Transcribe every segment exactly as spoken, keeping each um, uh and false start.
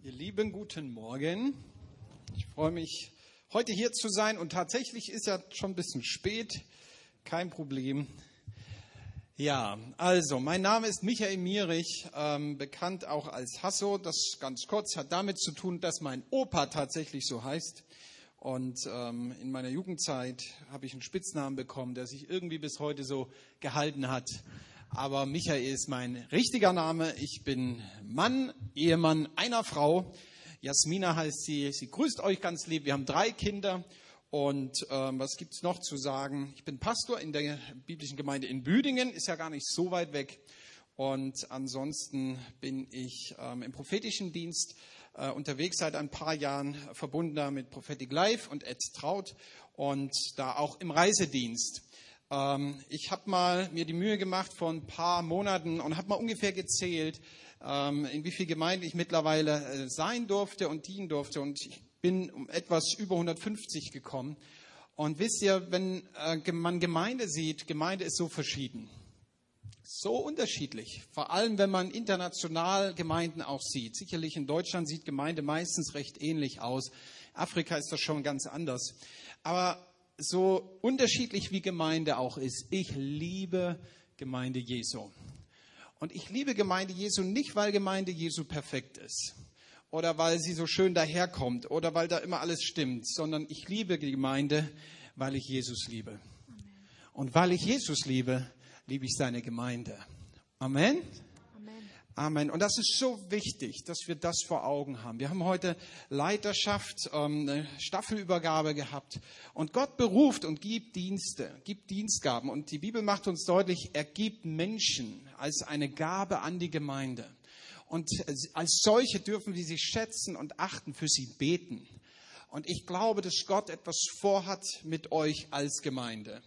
Ihr Lieben, guten Morgen. Ich freue mich, heute hier zu sein. Und tatsächlich ist ja schon ein bisschen spät. Kein Problem. Ja, also, mein Name ist Michael Mierich, ähm, bekannt auch als Hasso. Das ganz kurz hat damit zu tun, dass mein Opa tatsächlich so heißt. Und ähm, in meiner Jugendzeit habe ich einen Spitznamen bekommen, der sich irgendwie bis heute so gehalten hat. Aber Michael ist mein richtiger Name. Ich bin Mann, Ehemann einer Frau. Jasmina heißt sie. Sie grüßt euch ganz lieb. Wir haben drei Kinder. Und ähm, was gibt es noch zu sagen? Ich bin Pastor in der biblischen Gemeinde in Büdingen. Ist ja gar nicht so weit weg. Und ansonsten bin ich ähm, im prophetischen Dienst äh, unterwegs seit ein paar Jahren, verbunden mit Prophetic Life und Ed Traut. Und da auch im Reisedienst. Ich habe mal mir die Mühe gemacht vor ein paar Monaten und habe mal ungefähr gezählt, in wie viel Gemeinden ich mittlerweile sein durfte und dienen durfte. Und ich bin um etwas über hundertfünfzig gekommen. Und wisst ihr, wenn man Gemeinde sieht, Gemeinde ist so verschieden. So unterschiedlich. Vor allem, wenn man international Gemeinden auch sieht. Sicherlich in Deutschland sieht Gemeinde meistens recht ähnlich aus. Afrika ist das schon ganz anders. Aber so unterschiedlich wie Gemeinde auch ist, ich liebe Gemeinde Jesu. Und ich liebe Gemeinde Jesu nicht, weil Gemeinde Jesu perfekt ist oder weil sie so schön daherkommt oder weil da immer alles stimmt, sondern ich liebe die Gemeinde, weil ich Jesus liebe. Und weil ich Jesus liebe, liebe ich seine Gemeinde. Amen. Amen. Und das ist so wichtig, dass wir das vor Augen haben. Wir haben heute Leiterschaft, eine Staffelübergabe gehabt. Und Gott beruft und gibt Dienste, gibt Dienstgaben. Und die Bibel macht uns deutlich, er gibt Menschen als eine Gabe an die Gemeinde. Und als solche dürfen wir sie schätzen und achten, für sie beten. Und ich glaube, dass Gott etwas vorhat mit euch als Gemeinde.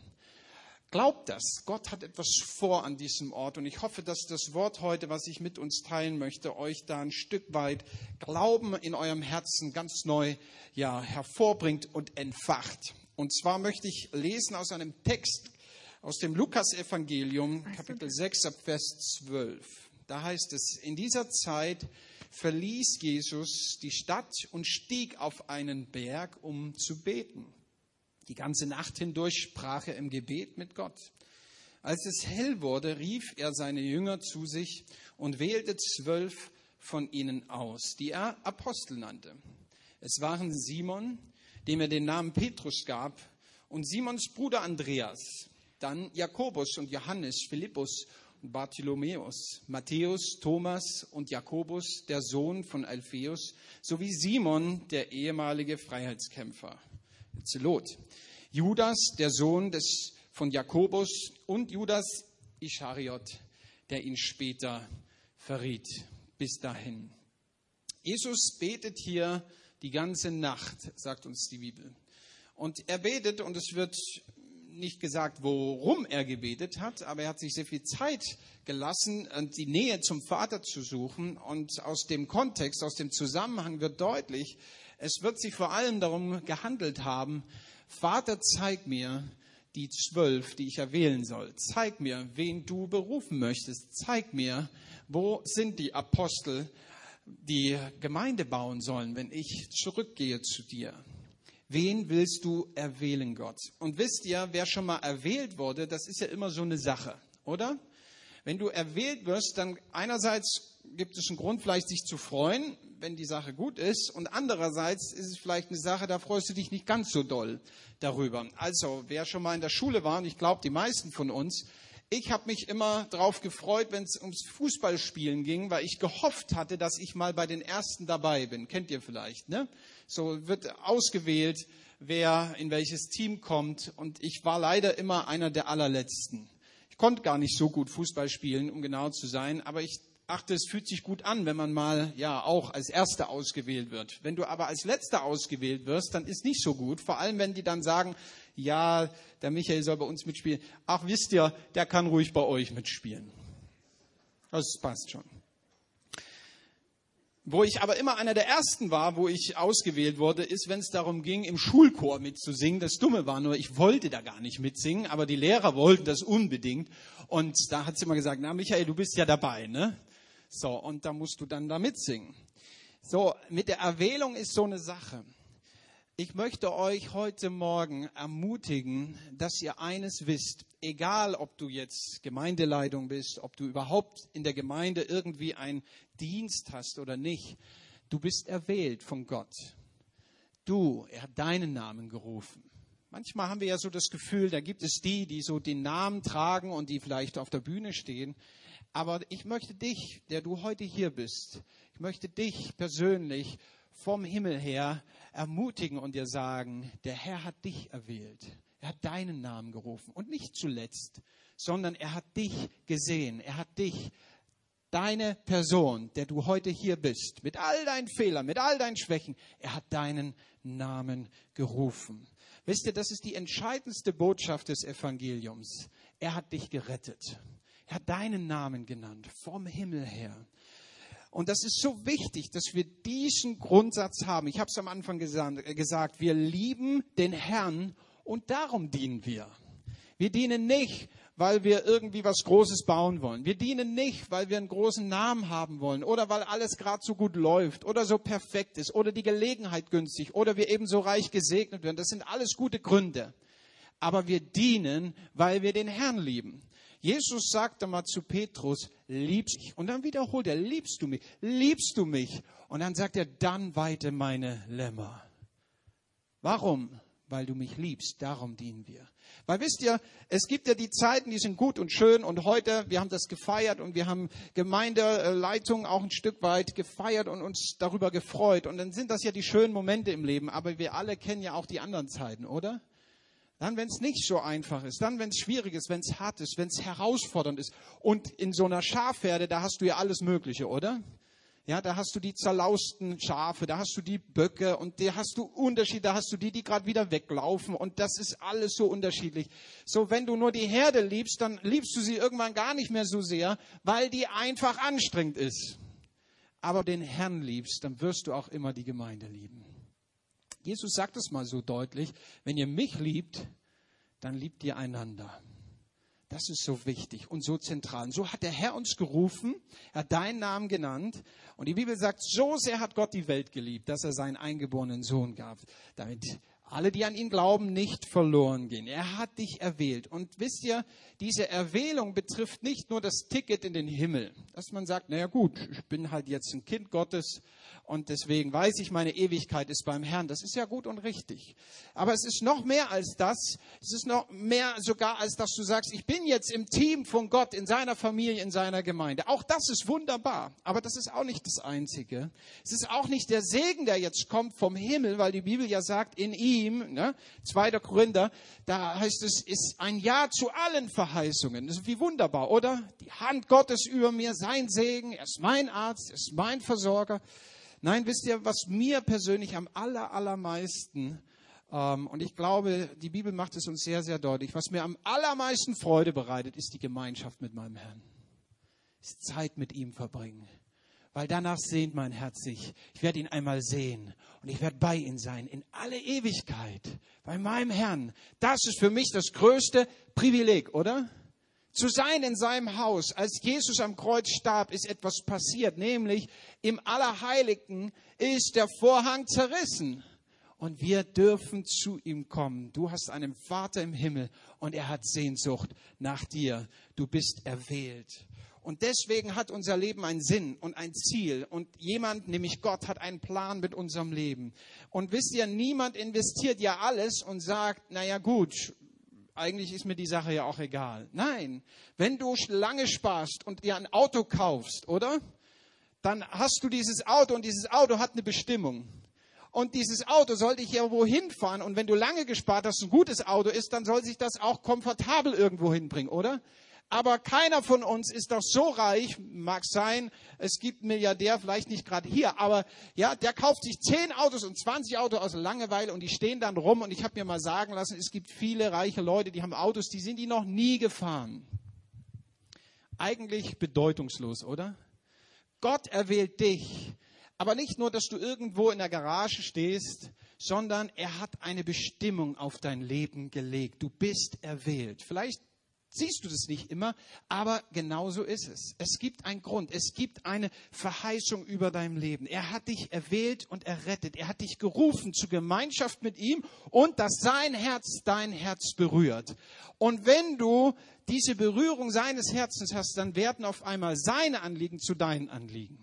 Glaubt das. Gott hat etwas vor an diesem Ort und ich hoffe, dass das Wort heute, was ich mit uns teilen möchte, euch da ein Stück weit Glauben in eurem Herzen ganz neu ja, hervorbringt und entfacht. Und zwar möchte ich lesen aus einem Text aus dem Lukas-Evangelium, Kapitel sechs, ab Vers zwölf. Da heißt es, in dieser Zeit verließ Jesus die Stadt und stieg auf einen Berg, um zu beten. Die ganze Nacht hindurch sprach er im Gebet mit Gott. Als es hell wurde, rief er seine Jünger zu sich und wählte zwölf von ihnen aus, die er Apostel nannte. Es waren Simon, dem er den Namen Petrus gab, und Simons Bruder Andreas, dann Jakobus und Johannes, Philippus und Bartholomäus, Matthäus, Thomas und Jakobus, der Sohn von Alpheus, sowie Simon, der ehemalige Freiheitskämpfer, Zelot, Judas, der Sohn des, von Jakobus, und Judas Ischariot, der ihn später verriet. Bis dahin. Jesus betet hier die ganze Nacht, sagt uns die Bibel. Und er betet, und es wird nicht gesagt, worum er gebetet hat, aber er hat sich sehr viel Zeit gelassen, die Nähe zum Vater zu suchen. Und aus dem Kontext, aus dem Zusammenhang wird deutlich, es wird sich vor allem darum gehandelt haben, Vater, zeig mir die zwölf, die ich erwählen soll. Zeig mir, wen du berufen möchtest. Zeig mir, wo sind die Apostel, die Gemeinde bauen sollen, wenn ich zurückgehe zu dir. Wen willst du erwählen, Gott? Und wisst ihr, wer schon mal erwählt wurde, das ist ja immer so eine Sache, oder? Wenn du erwählt wirst, dann einerseits gibt es einen Grund, vielleicht sich zu freuen, wenn die Sache gut ist. Und andererseits ist es vielleicht eine Sache, da freust du dich nicht ganz so doll darüber. Also, wer schon mal in der Schule war, und ich glaube, die meisten von uns, ich habe mich immer darauf gefreut, wenn es ums Fußballspielen ging, weil ich gehofft hatte, dass ich mal bei den Ersten dabei bin. Kennt ihr vielleicht, ne? So wird ausgewählt, wer in welches Team kommt. Und ich war leider immer einer der Allerletzten. Ich konnte gar nicht so gut Fußball spielen, um genau zu sein, aber ich achte, es fühlt sich gut an, wenn man mal ja auch als Erster ausgewählt wird. Wenn du aber als Letzter ausgewählt wirst, dann ist nicht so gut. Vor allem, wenn die dann sagen, ja, der Michael soll bei uns mitspielen. Ach, wisst ihr, der kann ruhig bei euch mitspielen. Das passt schon. Wo ich aber immer einer der Ersten war, wo ich ausgewählt wurde, ist, wenn es darum ging, im Schulchor mitzusingen. Das Dumme war nur, ich wollte da gar nicht mitsingen, aber die Lehrer wollten das unbedingt. Und da hat sie immer gesagt, na Michael, du bist ja dabei, ne? So, und da musst du dann da mitsingen. So, mit der Erwählung ist so eine Sache. Ich möchte euch heute Morgen ermutigen, dass ihr eines wisst, egal ob du jetzt Gemeindeleitung bist, ob du überhaupt in der Gemeinde irgendwie einen Dienst hast oder nicht, du bist erwählt von Gott. Du, er hat deinen Namen gerufen. Manchmal haben wir ja so das Gefühl, da gibt es die, die so den Namen tragen und die vielleicht auf der Bühne stehen. Aber ich möchte dich, der du heute hier bist, ich möchte dich persönlich vom Himmel her ermutigen und dir sagen, der Herr hat dich erwählt. Er hat deinen Namen gerufen. Und nicht zuletzt, sondern er hat dich gesehen. Er hat dich, deine Person, der du heute hier bist, mit all deinen Fehlern, mit all deinen Schwächen, er hat deinen Namen gerufen. Wisst ihr, das ist die entscheidendste Botschaft des Evangeliums. Er hat dich gerettet. Er hat deinen Namen genannt, vom Himmel her. Und das ist so wichtig, dass wir diesen Grundsatz haben. Ich habe es am Anfang gesagt, wir lieben den Herrn und darum dienen wir. Wir dienen nicht, weil wir irgendwie was Großes bauen wollen. Wir dienen nicht, weil wir einen großen Namen haben wollen oder weil alles gerade so gut läuft oder so perfekt ist oder die Gelegenheit günstig oder wir eben so reich gesegnet werden. Das sind alles gute Gründe. Aber wir dienen, weil wir den Herrn lieben. Jesus sagte mal zu Petrus, liebst du mich? Und dann wiederholt er, liebst du mich? Liebst du mich? Und dann sagt er, dann weide meine Lämmer. Warum? Weil du mich liebst, darum dienen wir. Weil wisst ihr, es gibt ja die Zeiten, die sind gut und schön und heute, wir haben das gefeiert und wir haben Gemeindeleitung auch ein Stück weit gefeiert und uns darüber gefreut. Und dann sind das ja die schönen Momente im Leben, aber wir alle kennen ja auch die anderen Zeiten, oder? Dann, wenn es nicht so einfach ist, dann, wenn es schwierig ist, wenn es hart ist, wenn es herausfordernd ist. Und in so einer Schafherde, da hast du ja alles Mögliche, oder? Ja, da hast du die zerlausten Schafe, da hast du die Böcke und da hast du Unterschiede, da hast du die, die gerade wieder weglaufen und das ist alles so unterschiedlich. So, wenn du nur die Herde liebst, dann liebst du sie irgendwann gar nicht mehr so sehr, weil die einfach anstrengend ist. Aber den Herrn liebst, dann wirst du auch immer die Gemeinde lieben. Jesus sagt es mal so deutlich, wenn ihr mich liebt, dann liebt ihr einander. Das ist so wichtig und so zentral. Und so hat der Herr uns gerufen, er hat deinen Namen genannt. Und die Bibel sagt, so sehr hat Gott die Welt geliebt, dass er seinen eingeborenen Sohn gab, damit alle, die an ihn glauben, nicht verloren gehen. Er hat dich erwählt. Und wisst ihr, diese Erwählung betrifft nicht nur das Ticket in den Himmel. Dass man sagt, naja gut, ich bin halt jetzt ein Kind Gottes und deswegen weiß ich, meine Ewigkeit ist beim Herrn. Das ist ja gut und richtig. Aber es ist noch mehr als das. Es ist noch mehr sogar, als dass du sagst, ich bin jetzt im Team von Gott, in seiner Familie, in seiner Gemeinde. Auch das ist wunderbar. Aber das ist auch nicht das Einzige. Es ist auch nicht der Segen, der jetzt kommt vom Himmel, weil die Bibel ja sagt, in ihm, ne, zweiter Korinther, da heißt es, ist ein Ja zu allen Verheißungen. Das ist wie wunderbar, oder? Die Hand Gottes über mir, sein Segen, er ist mein Arzt, er ist mein Versorger. Nein, wisst ihr, was mir persönlich am aller, allermeisten, ähm, und ich glaube, die Bibel macht es uns sehr, sehr deutlich, was mir am allermeisten Freude bereitet, ist die Gemeinschaft mit meinem Herrn. Ist Zeit mit ihm verbringen. Weil danach sehnt mein Herz sich. Ich werde ihn einmal sehen und ich werde bei ihm sein in alle Ewigkeit. Bei meinem Herrn. Das ist für mich das größte Privileg, oder? Zu sein in seinem Haus. Als Jesus am Kreuz starb, ist etwas passiert. Nämlich im Allerheiligsten ist der Vorhang zerrissen. Und wir dürfen zu ihm kommen. Du hast einen Vater im Himmel und er hat Sehnsucht nach dir. Du bist erwählt. Und deswegen hat unser Leben einen Sinn und ein Ziel. Und jemand, nämlich Gott, hat einen Plan mit unserem Leben. Und wisst ihr, niemand investiert ja alles und sagt, naja gut, eigentlich ist mir die Sache ja auch egal. Nein, wenn du lange sparst und dir ein Auto kaufst, oder? Dann hast du dieses Auto und dieses Auto hat eine Bestimmung. Und dieses Auto soll dich ja wohin fahren. Und wenn du lange gespart hast, ein gutes Auto ist, dann soll sich das auch komfortabel irgendwo hinbringen, oder? Aber keiner von uns ist doch so reich, mag sein, es gibt einen Milliardär, vielleicht nicht gerade hier, aber ja, der kauft sich zehn Autos und zwanzig Autos aus Langeweile und die stehen dann rum. Und ich habe mir mal sagen lassen, es gibt viele reiche Leute, die haben Autos, die sind die noch nie gefahren. Eigentlich bedeutungslos, oder? Gott erwählt dich, aber nicht nur, dass du irgendwo in der Garage stehst, sondern er hat eine Bestimmung auf dein Leben gelegt. Du bist erwählt. Vielleicht siehst du das nicht immer, aber genauso ist es. Es gibt einen Grund, es gibt eine Verheißung über dein Leben. Er hat dich erwählt und errettet. Er hat dich gerufen zur Gemeinschaft mit ihm und dass sein Herz dein Herz berührt. Und wenn du diese Berührung seines Herzens hast, dann werden auf einmal seine Anliegen zu deinen Anliegen.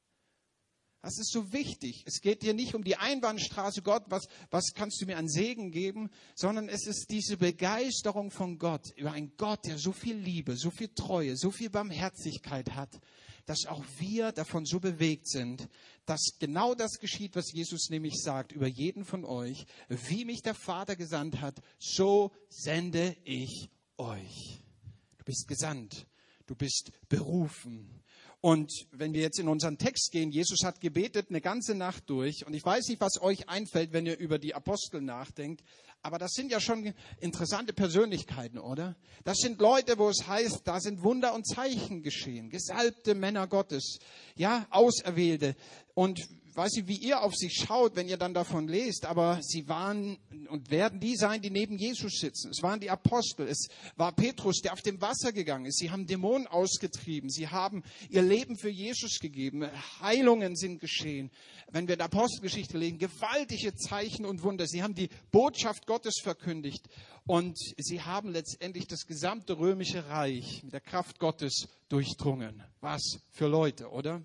Das ist so wichtig. Es geht dir nicht um die Einbahnstraße, Gott, was, was kannst du mir an Segen geben, sondern es ist diese Begeisterung von Gott, über einen Gott, der so viel Liebe, so viel Treue, so viel Barmherzigkeit hat, dass auch wir davon so bewegt sind, dass genau das geschieht, was Jesus nämlich sagt über jeden von euch. Wie mich der Vater gesandt hat, so sende ich euch. Du bist gesandt, du bist berufen. Und wenn wir jetzt in unseren Text gehen, Jesus hat gebetet eine ganze Nacht durch. Und ich weiß nicht, was euch einfällt, wenn ihr über die Apostel nachdenkt. Aber das sind ja schon interessante Persönlichkeiten, oder? Das sind Leute, wo es heißt, da sind Wunder und Zeichen geschehen. Gesalbte Männer Gottes, ja, Auserwählte. Und weiß nicht, wie ihr auf sie schaut, wenn ihr dann davon lest, aber sie waren und werden die sein, die neben Jesus sitzen. Es waren die Apostel, es war Petrus, der auf dem Wasser gegangen ist. Sie haben Dämonen ausgetrieben, sie haben ihr Leben für Jesus gegeben. Heilungen sind geschehen. Wenn wir in der Apostelgeschichte lesen, gewaltige Zeichen und Wunder. Sie haben die Botschaft Gottes verkündigt und sie haben letztendlich das gesamte römische Reich mit der Kraft Gottes durchdrungen. Was für Leute, oder?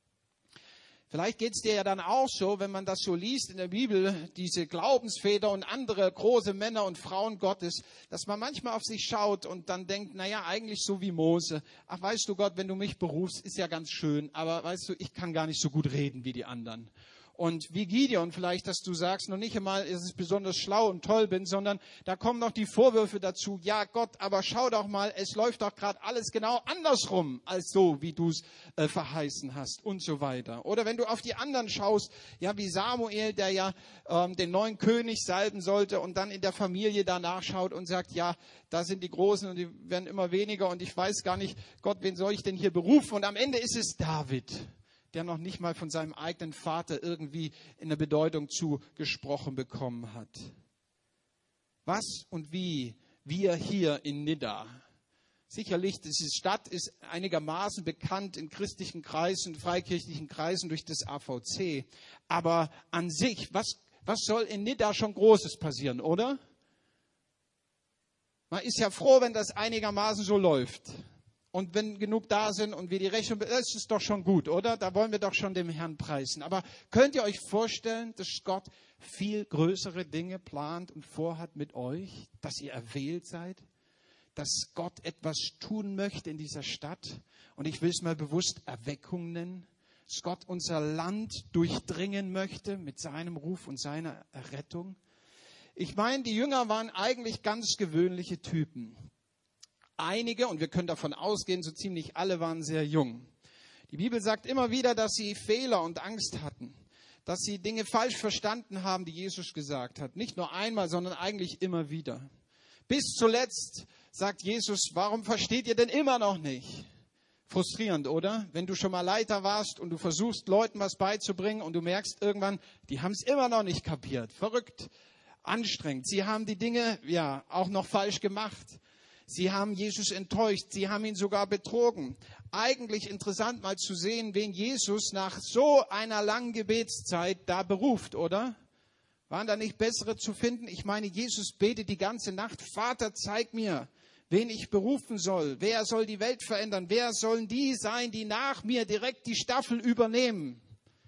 Vielleicht geht es dir ja dann auch so, wenn man das so liest in der Bibel, diese Glaubensväter und andere große Männer und Frauen Gottes, dass man manchmal auf sich schaut und dann denkt, naja, eigentlich so wie Mose. Ach, weißt du Gott, wenn du mich berufst, ist ja ganz schön, aber weißt du, ich kann gar nicht so gut reden wie die anderen. Und wie Gideon vielleicht, dass du sagst, noch nicht einmal, dass ich besonders schlau und toll bin, sondern da kommen noch die Vorwürfe dazu. Ja Gott, aber schau doch mal, es läuft doch gerade alles genau andersrum, als so, wie du es äh, verheißen hast und so weiter. Oder wenn du auf die anderen schaust, ja wie Samuel, der ja ähm, den neuen König salben sollte und dann in der Familie danach schaut und sagt, ja, da sind die Großen und die werden immer weniger und ich weiß gar nicht, Gott, wen soll ich denn hier berufen? Und am Ende ist es David, der noch nicht mal von seinem eigenen Vater irgendwie in der Bedeutung zugesprochen bekommen hat. Was und wie wir hier in Nidda. Sicherlich, diese Stadt ist einigermaßen bekannt in christlichen Kreisen, freikirchlichen Kreisen durch das A V C. Aber an sich, was, was soll in Nidda schon Großes passieren, oder? Man ist ja froh, wenn das einigermaßen so läuft. Und wenn genug da sind und wir die Rechnung, das ist doch schon gut, oder? Da wollen wir doch schon dem Herrn preisen. Aber könnt ihr euch vorstellen, dass Gott viel größere Dinge plant und vorhat mit euch, dass ihr erwählt seid? Dass Gott etwas tun möchte in dieser Stadt? Und ich will es mal bewusst Erweckung nennen. Dass Gott unser Land durchdringen möchte mit seinem Ruf und seiner Errettung. Ich meine, die Jünger waren eigentlich ganz gewöhnliche Typen. Einige, und wir können davon ausgehen, so ziemlich alle waren sehr jung. Die Bibel sagt immer wieder, dass sie Fehler und Angst hatten, dass sie Dinge falsch verstanden haben, die Jesus gesagt hat. Nicht nur einmal, sondern eigentlich immer wieder. Bis zuletzt sagt Jesus, warum versteht ihr denn immer noch nicht? Frustrierend, oder? Wenn du schon mal Leiter warst und du versuchst, Leuten was beizubringen und du merkst irgendwann, die haben es immer noch nicht kapiert. Verrückt, anstrengend. Sie haben die Dinge ja auch noch falsch gemacht. Sie haben Jesus enttäuscht, sie haben ihn sogar betrogen. Eigentlich interessant mal zu sehen, wen Jesus nach so einer langen Gebetszeit da beruft, oder? Waren da nicht bessere zu finden? Ich meine, Jesus betet die ganze Nacht, Vater, zeig mir, wen ich berufen soll. Wer soll die Welt verändern? Wer sollen die sein, die nach mir direkt die Staffel übernehmen?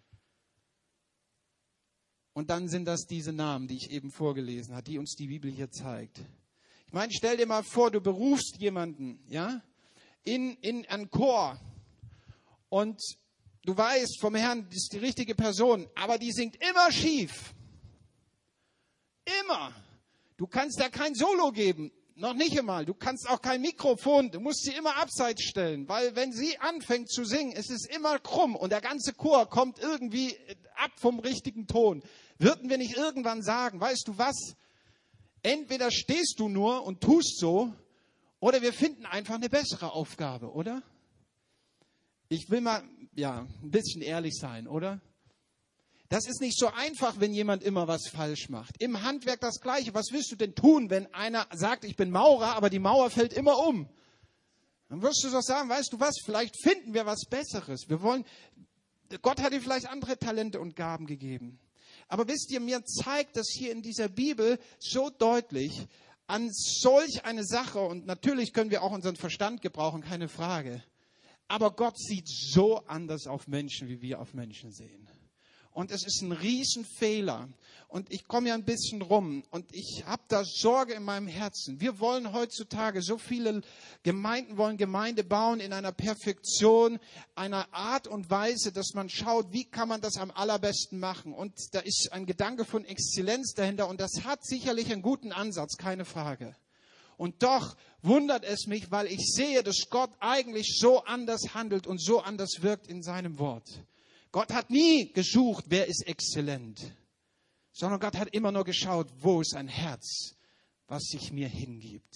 Und dann sind das diese Namen, die ich eben vorgelesen habe, die uns die Bibel hier zeigt. Ich meine, stell dir mal vor, du berufst jemanden, ja, in, in einen Chor und du weißt vom Herrn, das ist die richtige Person, aber die singt immer schief. Immer. Du kannst da kein Solo geben, noch nicht einmal. Du kannst auch kein Mikrofon, du musst sie immer abseits stellen, weil wenn sie anfängt zu singen, ist es immer krumm und der ganze Chor kommt irgendwie ab vom richtigen Ton. Würden wir nicht irgendwann sagen, weißt du was? Entweder stehst du nur und tust so, oder wir finden einfach eine bessere Aufgabe, oder? Ich will mal ja, ein bisschen ehrlich sein, oder? Das ist nicht so einfach, wenn jemand immer was falsch macht. Im Handwerk das Gleiche. Was willst du denn tun, wenn einer sagt, ich bin Maurer, aber die Mauer fällt immer um? Dann wirst du doch sagen, weißt du was, vielleicht finden wir was Besseres. Wir wollen, Gott hat dir vielleicht andere Talente und Gaben gegeben. Aber wisst ihr, mir zeigt das hier in dieser Bibel so deutlich an solch eine Sache. Und natürlich können wir auch unseren Verstand gebrauchen, keine Frage. Aber Gott sieht so anders auf Menschen, wie wir auf Menschen sehen. Und es ist ein Riesenfehler. Und ich komme ja ein bisschen rum. Und ich habe da Sorge in meinem Herzen. Wir wollen heutzutage, so viele Gemeinden wollen Gemeinde bauen in einer Perfektion, einer Art und Weise, dass man schaut, wie kann man das am allerbesten machen. Und da ist ein Gedanke von Exzellenz dahinter. Und das hat sicherlich einen guten Ansatz, keine Frage. Und doch wundert es mich, weil ich sehe, dass Gott eigentlich so anders handelt und so anders wirkt in seinem Wort. Gott hat nie gesucht, wer ist exzellent, sondern Gott hat immer nur geschaut, wo ist ein Herz, was sich mir hingibt.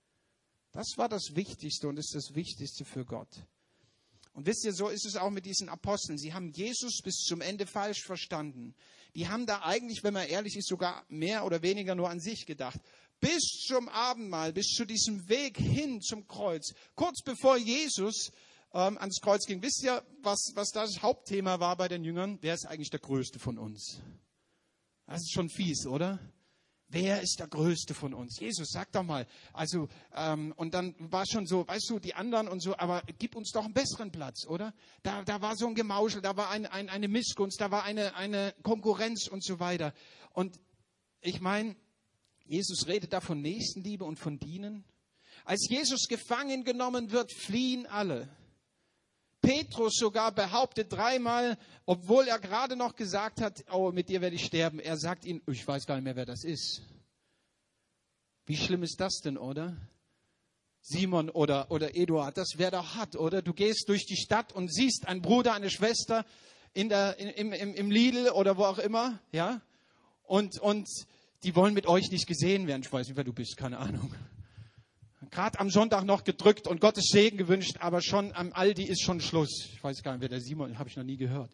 Das war das Wichtigste und ist das Wichtigste für Gott. Und wisst ihr, so ist es auch mit diesen Aposteln. Sie haben Jesus bis zum Ende falsch verstanden. Die haben da eigentlich, wenn man ehrlich ist, sogar mehr oder weniger nur an sich gedacht. Bis zum Abendmahl, bis zu diesem Weg hin zum Kreuz, kurz bevor Jesus ähm, ans Kreuz ging. Wisst ihr, was, was das Hauptthema war bei den Jüngern? Wer ist eigentlich der Größte von uns? Das ist schon fies, oder? Wer ist der Größte von uns? Jesus, sag doch mal. Also, ähm, und dann war schon so, weißt du, die anderen und so, aber gib uns doch einen besseren Platz, oder? Da, da war so ein Gemauschel, da war ein, ein, eine Missgunst, da war eine, eine Konkurrenz und so weiter. Und ich meine, Jesus redet da von Nächstenliebe und von Dienen. Als Jesus gefangen genommen wird, fliehen alle. Petrus sogar behauptet dreimal, obwohl er gerade noch gesagt hat, oh, mit dir werde ich sterben. Er sagt ihnen, ich weiß gar nicht mehr, wer das ist. Wie schlimm ist das denn, oder? Simon oder, oder Eduard, das wäre doch hart, oder? Du gehst durch die Stadt und siehst einen Bruder, eine Schwester in der, in, im, im, im Lidl oder wo auch immer, ja? Und, und die wollen mit euch nicht gesehen werden. Ich weiß nicht, wer du bist, keine Ahnung. Gerade am Sonntag noch gedrückt und Gottes Segen gewünscht, aber schon am Aldi ist schon Schluss. Ich weiß gar nicht, wer der Simon ist, habe ich noch nie gehört.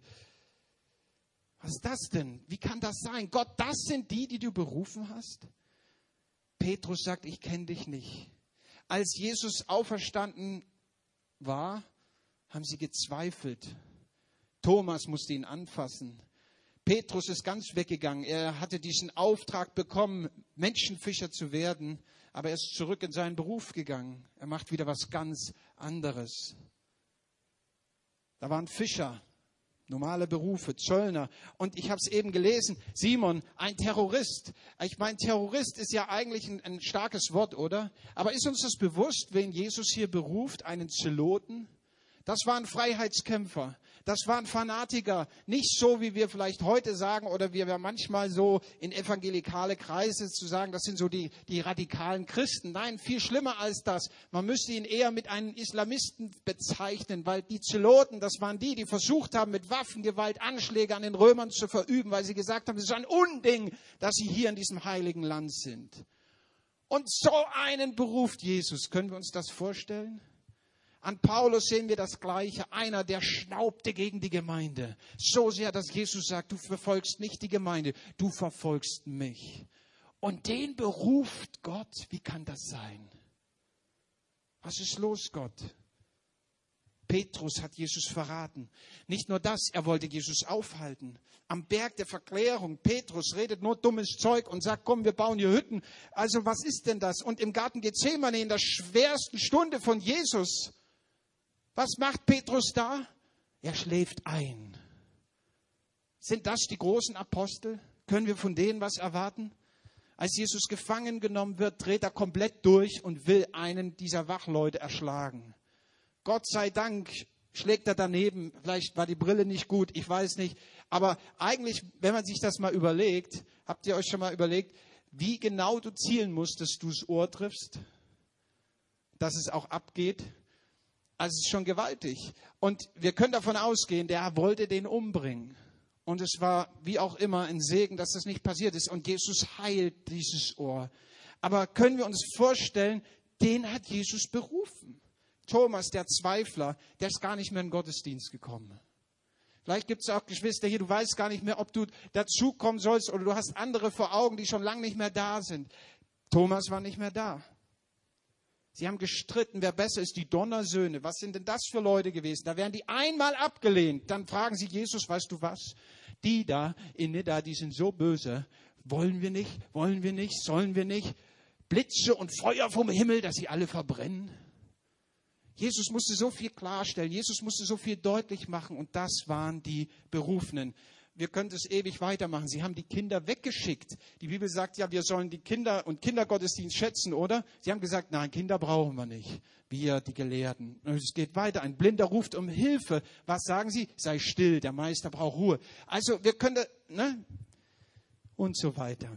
Was ist das denn? Wie kann das sein? Gott, das sind die, die du berufen hast? Petrus sagt, ich kenne dich nicht. Als Jesus auferstanden war, haben sie gezweifelt. Thomas musste ihn anfassen. Petrus ist ganz weggegangen. Er hatte diesen Auftrag bekommen, Menschenfischer zu werden. Aber er ist zurück in seinen Beruf gegangen. Er macht wieder was ganz anderes. Da waren Fischer, normale Berufe, Zöllner. Und ich habe es eben gelesen, Simon, ein Terrorist. Ich meine, Terrorist ist ja eigentlich ein, ein starkes Wort, oder? Aber ist uns das bewusst, wen Jesus hier beruft? Einen Zeloten? Das waren Freiheitskämpfer. Das waren Fanatiker. Nicht so, wie wir vielleicht heute sagen oder wie wir manchmal so in evangelikale Kreise zu sagen, das sind so die, die radikalen Christen. Nein, viel schlimmer als das. Man müsste ihn eher mit einem Islamisten bezeichnen, weil die Zeloten, das waren die, die versucht haben, mit Waffengewalt Anschläge an den Römern zu verüben, weil sie gesagt haben, es ist ein Unding, dass sie hier in diesem heiligen Land sind. Und so einen beruft Jesus. Können wir uns das vorstellen? An Paulus sehen wir das Gleiche. Einer, der schnaubte gegen die Gemeinde. So sehr, dass Jesus sagt, du verfolgst nicht die Gemeinde, du verfolgst mich. Und den beruft Gott. Wie kann das sein? Was ist los, Gott? Petrus hat Jesus verraten. Nicht nur das, er wollte Jesus aufhalten. Am Berg der Verklärung, Petrus redet nur dummes Zeug und sagt, komm, wir bauen hier Hütten. Also was ist denn das? Und im Garten Gethsemane, in der schwersten Stunde von Jesus, was macht Petrus da? Er schläft ein. Sind das die großen Apostel? Können wir von denen was erwarten? Als Jesus gefangen genommen wird, dreht er komplett durch und will einen dieser Wachleute erschlagen. Gott sei Dank schlägt er daneben. Vielleicht war die Brille nicht gut, ich weiß nicht. Aber eigentlich, wenn man sich das mal überlegt, habt ihr euch schon mal überlegt, wie genau du zielen musst, dass du das Ohr triffst? Dass es auch abgeht? Also es ist schon gewaltig. Und wir können davon ausgehen, der wollte den umbringen. Und es war wie auch immer ein Segen, dass das nicht passiert ist. Und Jesus heilt dieses Ohr. Aber können wir uns vorstellen, den hat Jesus berufen. Thomas, der Zweifler, der ist gar nicht mehr in den Gottesdienst gekommen. Vielleicht gibt es auch Geschwister hier, du weißt gar nicht mehr, ob du dazukommen sollst oder du hast andere vor Augen, die schon lange nicht mehr da sind. Thomas war nicht mehr da. Sie haben gestritten, wer besser ist, die Donnersöhne. Was sind denn das für Leute gewesen? Da werden die einmal abgelehnt. Dann fragen sie Jesus, weißt du was? Die da in Nidda, die sind so böse. Wollen wir nicht? Wollen wir nicht? Sollen wir nicht? Blitze und Feuer vom Himmel, dass sie alle verbrennen. Jesus musste so viel klarstellen, Jesus musste so viel deutlich machen und das waren die Berufenen. Wir können es ewig weitermachen. Sie haben die Kinder weggeschickt. Die Bibel sagt ja, wir sollen die Kinder und Kindergottesdienst schätzen, oder? Sie haben gesagt, nein, Kinder brauchen wir nicht. Wir, die Gelehrten. Und es geht weiter. Ein Blinder ruft um Hilfe. Was sagen sie? Sei still, der Meister braucht Ruhe. Also wir können, ne? Und so weiter.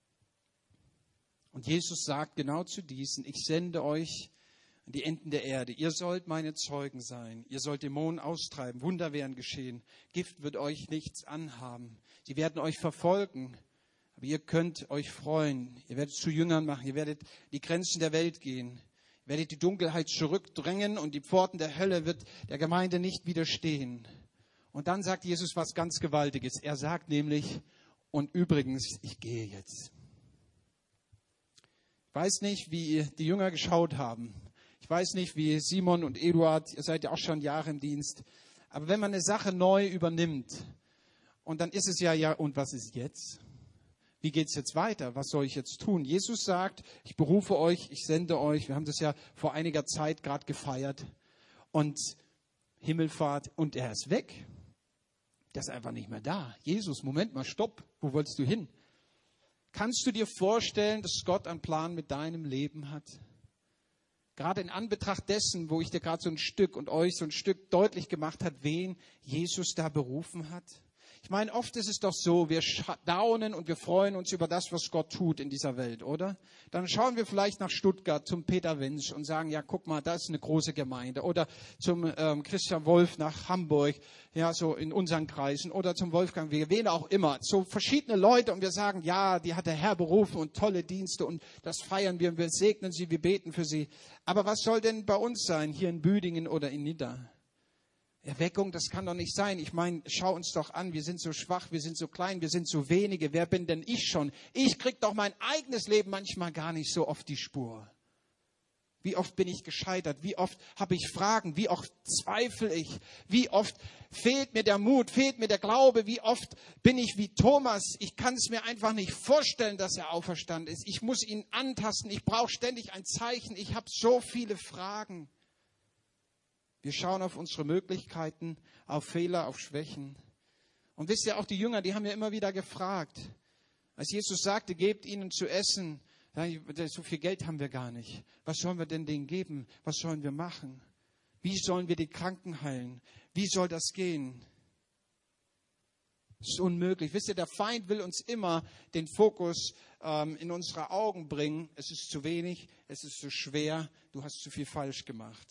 Und Jesus sagt genau zu diesen, ich sende euch an die Enden der Erde. Ihr sollt meine Zeugen sein. Ihr sollt Dämonen austreiben. Wunder werden geschehen. Gift wird euch nichts anhaben. Sie werden euch verfolgen. Aber ihr könnt euch freuen. Ihr werdet zu Jüngern machen. Ihr werdet die Grenzen der Welt gehen. Ihr werdet die Dunkelheit zurückdrängen und die Pforten der Hölle wird der Gemeinde nicht widerstehen. Und dann sagt Jesus was ganz Gewaltiges. Er sagt nämlich, und übrigens, ich gehe jetzt. Ich weiß nicht, wie die Jünger geschaut haben. Ich weiß nicht, wie Simon und Eduard, ihr seid ja auch schon Jahre im Dienst. Aber wenn man eine Sache neu übernimmt, und dann ist es ja, ja, und was ist jetzt? Wie geht es jetzt weiter? Was soll ich jetzt tun? Jesus sagt, ich berufe euch, ich sende euch. Wir haben das ja vor einiger Zeit gerade gefeiert. Und Himmelfahrt, und er ist weg. Der ist einfach nicht mehr da. Jesus, Moment mal, stopp. Wo wolltest du hin? Kannst du dir vorstellen, dass Gott einen Plan mit deinem Leben hat? Gerade in Anbetracht dessen, wo ich dir gerade so ein Stück und euch so ein Stück deutlich gemacht hat, wen Jesus da berufen hat. Ich meine, oft ist es doch so, wir staunen und wir freuen uns über das, was Gott tut in dieser Welt, oder? Dann schauen wir vielleicht nach Stuttgart zum Peter Winsch und sagen, ja, guck mal, da ist eine große Gemeinde. Oder zum ähm, Christian Wolf nach Hamburg, ja, so in unseren Kreisen. Oder zum Wolfgang Weger, wen auch immer. So verschiedene Leute und wir sagen, ja, die hat der Herr berufen und tolle Dienste und das feiern wir und wir segnen sie, wir beten für sie. Aber was soll denn bei uns sein, hier in Büdingen oder in Nidda? Erweckung, das kann doch nicht sein. Ich meine, schau uns doch an, wir sind so schwach, wir sind so klein, wir sind so wenige. Wer bin denn ich schon? Ich krieg doch mein eigenes Leben manchmal gar nicht so auf die Spur. Wie oft bin ich gescheitert? Wie oft habe ich Fragen? Wie oft zweifle ich? Wie oft fehlt mir der Mut? Fehlt mir der Glaube? Wie oft bin ich wie Thomas? Ich kann es mir einfach nicht vorstellen, dass er auferstanden ist. Ich muss ihn antasten. Ich brauche ständig ein Zeichen. Ich habe so viele Fragen. Wir schauen auf unsere Möglichkeiten, auf Fehler, auf Schwächen. Und wisst ihr, auch die Jünger, die haben ja immer wieder gefragt. Als Jesus sagte, gebt ihnen zu essen, so viel Geld haben wir gar nicht. Was sollen wir denn denen geben? Was sollen wir machen? Wie sollen wir die Kranken heilen? Wie soll das gehen? Das ist unmöglich. Wisst ihr, der Feind will uns immer den Fokus ähm, in unsere Augen bringen. Es ist zu wenig, es ist zu schwer, du hast zu viel falsch gemacht.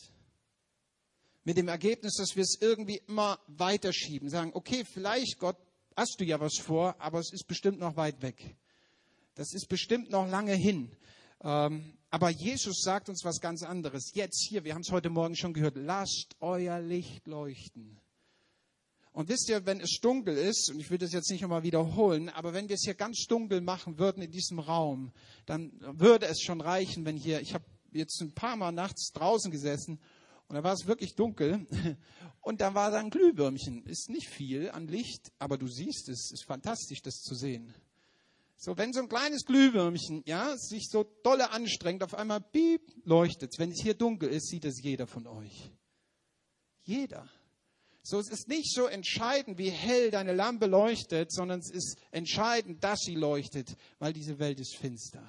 Mit dem Ergebnis, dass wir es irgendwie immer weiterschieben. Sagen, okay, vielleicht, Gott, hast du ja was vor, aber es ist bestimmt noch weit weg. Das ist bestimmt noch lange hin. Ähm, aber Jesus sagt uns was ganz anderes. Jetzt hier, wir haben es heute Morgen schon gehört, lasst euer Licht leuchten. Und wisst ihr, wenn es dunkel ist, und ich will das jetzt nicht nochmal wiederholen, aber wenn wir es hier ganz dunkel machen würden in diesem Raum, dann würde es schon reichen, wenn hier, ich habe jetzt ein paar Mal nachts draußen gesessen, und da war es wirklich dunkel und da war da ein Glühwürmchen. Ist nicht viel an Licht, aber du siehst es, ist fantastisch, das zu sehen. So, wenn so ein kleines Glühwürmchen, ja, sich so dolle anstrengt, auf einmal piep, leuchtet. Wenn es hier dunkel ist, sieht es jeder von euch. Jeder. So, es ist nicht so entscheidend, wie hell deine Lampe leuchtet, sondern es ist entscheidend, dass sie leuchtet, weil diese Welt ist finster.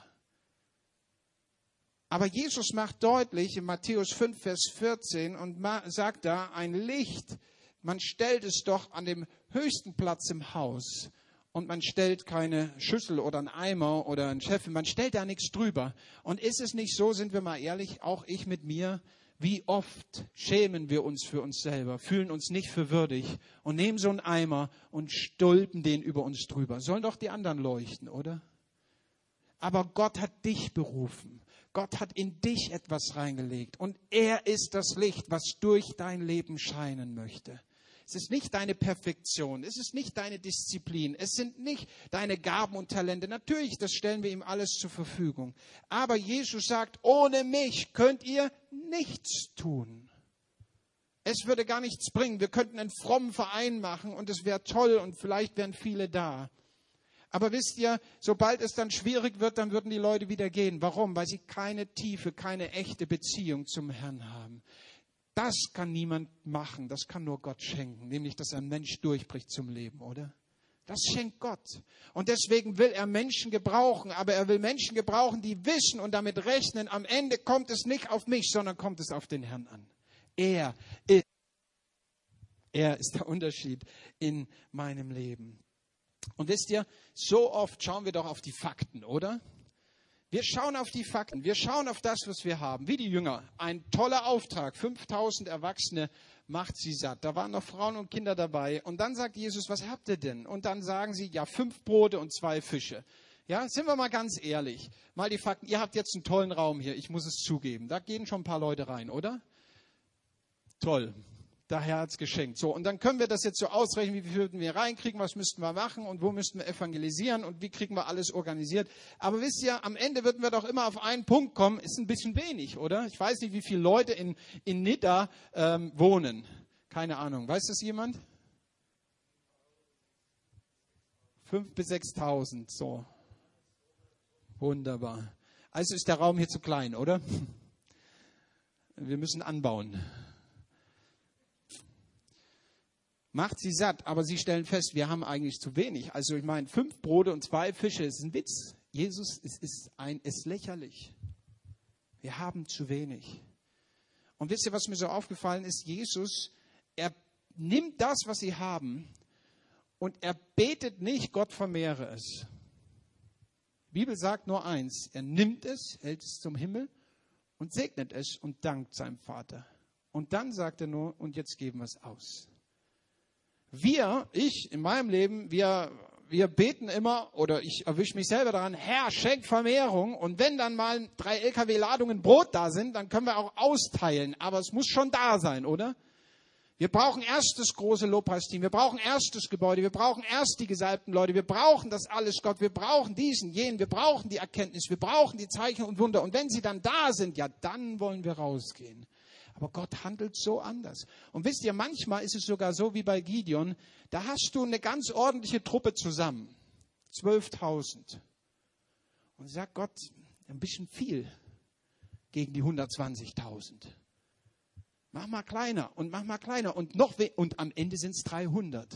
Aber Jesus macht deutlich in Matthäus fünf, Vers vierzehn und sagt da, ein Licht, man stellt es doch an dem höchsten Platz im Haus und man stellt keine Schüssel oder einen Eimer oder einen Scheffel, man stellt da nichts drüber. Und ist es nicht so, sind wir mal ehrlich, auch ich mit mir, wie oft schämen wir uns für uns selber, fühlen uns nicht für würdig und nehmen so einen Eimer und stülpen den über uns drüber. Sollen doch die anderen leuchten, oder? Aber Gott hat dich berufen. Gott hat in dich etwas reingelegt und er ist das Licht, was durch dein Leben scheinen möchte. Es ist nicht deine Perfektion. Es ist nicht deine Disziplin. Es sind nicht deine Gaben und Talente. Natürlich, das stellen wir ihm alles zur Verfügung. Aber Jesus sagt, ohne mich könnt ihr nichts tun. Es würde gar nichts bringen. Wir könnten einen frommen Verein machen und es wäre toll und vielleicht wären viele da. Aber wisst ihr, sobald es dann schwierig wird, dann würden die Leute wieder gehen. Warum? Weil sie keine tiefe, keine echte Beziehung zum Herrn haben. Das kann niemand machen, das kann nur Gott schenken. Nämlich, dass ein Mensch durchbricht zum Leben, oder? Das schenkt Gott. Und deswegen will er Menschen gebrauchen. Aber er will Menschen gebrauchen, die wissen und damit rechnen, am Ende kommt es nicht auf mich, sondern kommt es auf den Herrn an. Er ist, er ist der Unterschied in meinem Leben. Und wisst ihr, so oft schauen wir doch auf die Fakten, oder? Wir schauen auf die Fakten, wir schauen auf das, was wir haben, wie die Jünger. Ein toller Auftrag, fünftausend Erwachsene macht sie satt. Da waren noch Frauen und Kinder dabei. Und dann sagt Jesus, was habt ihr denn? Und dann sagen sie, ja, fünf Brote und zwei Fische. Ja, sind wir mal ganz ehrlich. Mal die Fakten, ihr habt jetzt einen tollen Raum hier, ich muss es zugeben. Da gehen schon ein paar Leute rein, oder? Toll. Der Herr hat es geschenkt. So, und dann können wir das jetzt so ausrechnen, wie viel würden wir reinkriegen, was müssten wir machen und wo müssten wir evangelisieren und wie kriegen wir alles organisiert. Aber wisst ihr, am Ende würden wir doch immer auf einen Punkt kommen, ist ein bisschen wenig, oder? Ich weiß nicht, wie viele Leute in, in Nidda ähm, wohnen. Keine Ahnung. Weiß das jemand? Fünf bis sechstausend, so. Wunderbar. Also ist der Raum hier zu klein, oder? Wir müssen anbauen. Macht sie satt, aber sie stellen fest, wir haben eigentlich zu wenig. Also ich meine, fünf Brote und zwei Fische, ist ein Witz. Jesus, es ist, ein, ist lächerlich. Wir haben zu wenig. Und wisst ihr, was mir so aufgefallen ist? Jesus, er nimmt das, was sie haben, und er betet nicht, Gott vermehre es. Die Bibel sagt nur eins, er nimmt es, hält es zum Himmel und segnet es und dankt seinem Vater. Und dann sagt er nur, und jetzt geben wir es aus. Wir, ich in meinem Leben, wir, wir beten immer, oder ich erwische mich selber daran, Herr, schenk Vermehrung. Und wenn dann mal drei L K W-Ladungen Brot da sind, dann können wir auch austeilen. Aber es muss schon da sein, oder? Wir brauchen erst das große Lobpreisteam, wir brauchen erst das Gebäude, wir brauchen erst die gesalbten Leute, wir brauchen das alles, Gott, wir brauchen diesen, jenen, wir brauchen die Erkenntnis, wir brauchen die Zeichen und Wunder. Und wenn sie dann da sind, ja, dann wollen wir rausgehen. Aber Gott handelt so anders. Und wisst ihr, manchmal ist es sogar so wie bei Gideon, da hast du eine ganz ordentliche Truppe zusammen. zwölftausend. Und sagt Gott, ein bisschen viel gegen die hundertzwanzigtausend. Mach mal kleiner und mach mal kleiner. Und, noch we- und am Ende sind es dreihundert.